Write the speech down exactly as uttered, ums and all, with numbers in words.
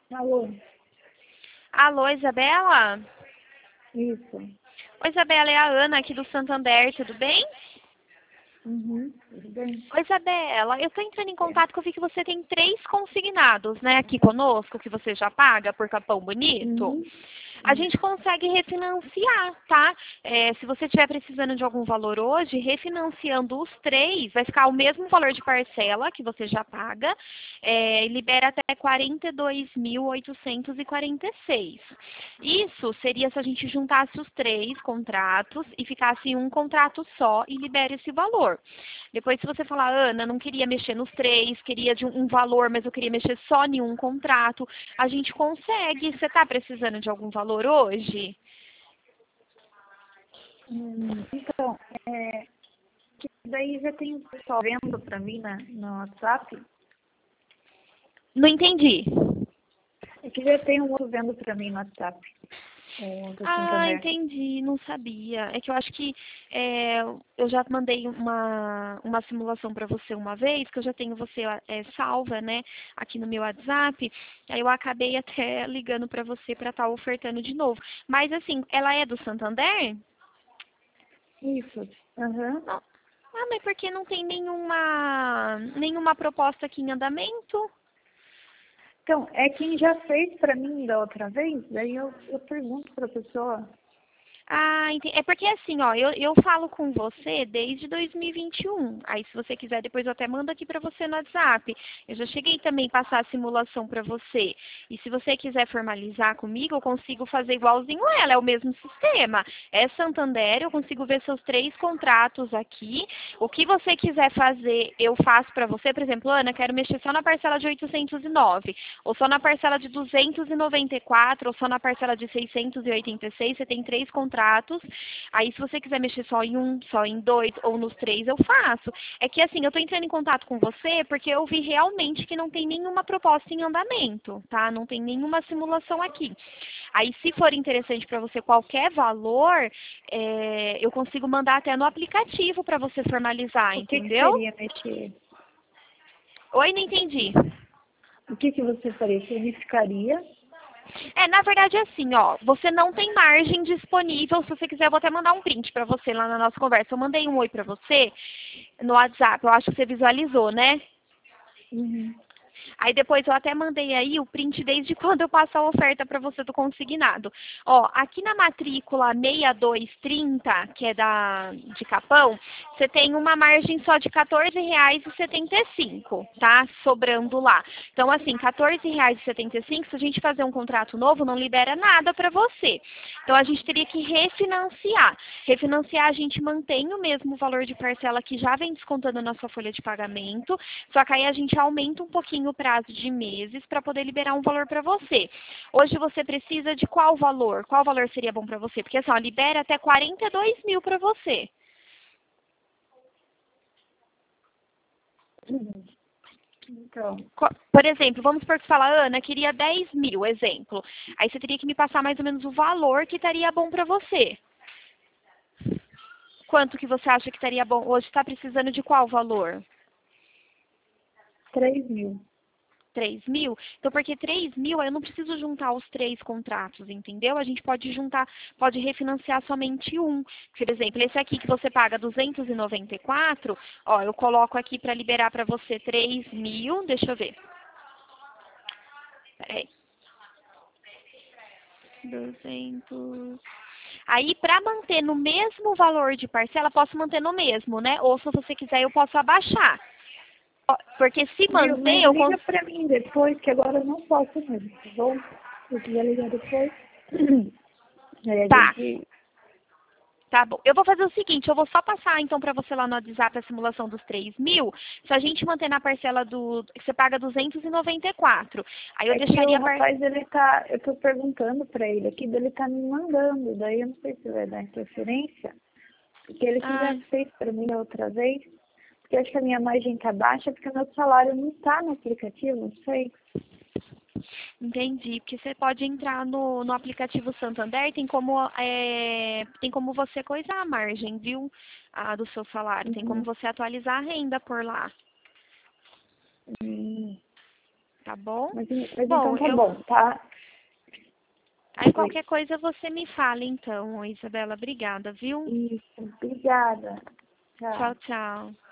Alô? Alô, Isabela? Isso. Oi, Isabela, é a Ana aqui do Santander, tudo bem? Uhum. Tudo bem? Oi, Isabela, eu estou entrando em É. contato que eu vi que você tem três consignados, né, aqui conosco, que você já paga por Capão Bonito. Uhum. A gente consegue refinanciar, tá? É, se você estiver precisando de algum valor hoje, refinanciando os três, vai ficar o mesmo valor de parcela que você já paga, é, e libera até quarenta e dois mil oitocentos e quarenta e seis. Isso seria se a gente juntasse os três contratos e ficasse em um contrato só e libera esse valor. Depois, se você falar, Ana, não queria mexer nos três, queria de um um valor, mas eu queria mexer só em um contrato, a gente consegue. Você está precisando de algum valor hoje? Hum, então, é, que daí já tem o pessoal vendo pra mim na, no WhatsApp. Não entendi. É que já tem um outro vendo pra mim no WhatsApp. O do Ah, Santander. entendi, não sabia. É que eu acho que é, eu já mandei uma, uma simulação para você uma vez, que eu já tenho você é, salva, né, aqui no meu WhatsApp. Aí eu acabei até ligando para você para estar ofertando de novo. Mas assim, ela é do Santander? Isso. Aham. Não. Ah, mas por que não tem nenhuma, nenhuma proposta aqui em andamento? Então, é quem já fez pra mim da outra vez, daí eu, eu pergunto pra pessoa. Ah, entendi. É porque assim, ó, eu, eu falo com você desde dois mil e vinte e um. Aí, se você quiser, depois eu até mando aqui pra você no WhatsApp. Eu já cheguei também a passar a simulação pra você. E se você quiser formalizar comigo, eu consigo fazer igualzinho ela, é o mesmo sistema. É Santander, eu consigo ver seus três contratos aqui. O que você quiser fazer, eu faço pra você. Por exemplo, Ana, quero mexer só na parcela de oitocentos e nove, ou só na parcela de duzentos e noventa e quatro, ou só na parcela de seiscentos e oitenta e seis. Você tem três contratos. Aí, se você quiser mexer só em um, só em dois ou nos três, eu faço. É que assim, eu estou entrando em contato com você porque eu vi realmente que não tem nenhuma proposta em andamento, tá? Não tem nenhuma simulação aqui. Aí, se for interessante para você qualquer valor, é, eu consigo mandar até no aplicativo para você formalizar, O que que entendeu? seria mexer? Oi, não entendi. O que que você faria? Você unificaria? É, na verdade é assim, ó, você não tem margem disponível, se você quiser eu vou até mandar um print pra você lá na nossa conversa. Eu mandei um oi pra você no WhatsApp, eu acho que você visualizou, né? Uhum. Aí depois eu até mandei aí o print desde quando eu passo a oferta para você do consignado. Ó, aqui na matrícula sessenta e dois trinta, que é da de Capão, você tem uma margem só de quatorze reais e setenta e cinco, tá? Sobrando lá. Então, assim, quatorze reais e setenta e cinco, se a gente fazer um contrato novo, não libera nada para você. Então, a gente teria que refinanciar. Refinanciar, a gente mantém o mesmo valor de parcela que já vem descontando na sua folha de pagamento, só que aí a gente aumenta um pouquinho o prazo de meses para poder liberar um valor para você. Hoje você precisa de qual valor? Qual valor seria bom para você? Porque assim, ó, libera até quarenta e dois mil para você. Uhum. Então, Co- Por exemplo, vamos supor que você fala, Ana, queria dez mil, exemplo. Aí você teria que me passar mais ou menos o valor que estaria bom para você. Quanto que você acha que estaria bom? Hoje está precisando de qual valor? três mil. Três mil? Então, porque três mil, eu não preciso juntar os três contratos, entendeu? A gente pode juntar, pode refinanciar somente um. Por exemplo, esse aqui que você paga duzentos e noventa e quatro, ó, eu coloco aqui para liberar para você três mil, deixa eu ver. Peraí. duzentos. Aí, para manter no mesmo valor de parcela, posso manter no mesmo, né? Ou se você quiser, eu posso abaixar. Ó, porque se Viu? manter, Mas eu liga consigo. pra mim depois, que agora eu não posso mesmo, tá bom? Se quiser ligar depois. Aí a Tá. gente. Tá bom. Eu vou fazer o seguinte, eu vou só passar então para você lá no WhatsApp a simulação dos três mil. Se a gente manter na parcela do... que você paga duzentos e noventa e quatro. Aí eu É que o deixaria a par... rapaz, ele tá. Eu tô perguntando pra ele aqui, daí ele tá me mandando. Daí eu não sei se vai dar interferência. Porque ele que já Ah, fez pra mim a outra vez. Porque eu acho que a minha margem tá baixa, porque o meu salário não tá no aplicativo, não sei. entendi. Porque você pode entrar no, no aplicativo Santander, tem como, é, tem como você coisar a margem, viu? Ah, do seu salário. Tem como Uhum. você atualizar a renda por lá. Hum. tá bom? Mas, mas Bom, então tá eu... bom, tá? Aí qualquer coisa você me fala então, Isabela. Obrigada, viu? Isso, obrigada. Tchau, Tchau. tchau.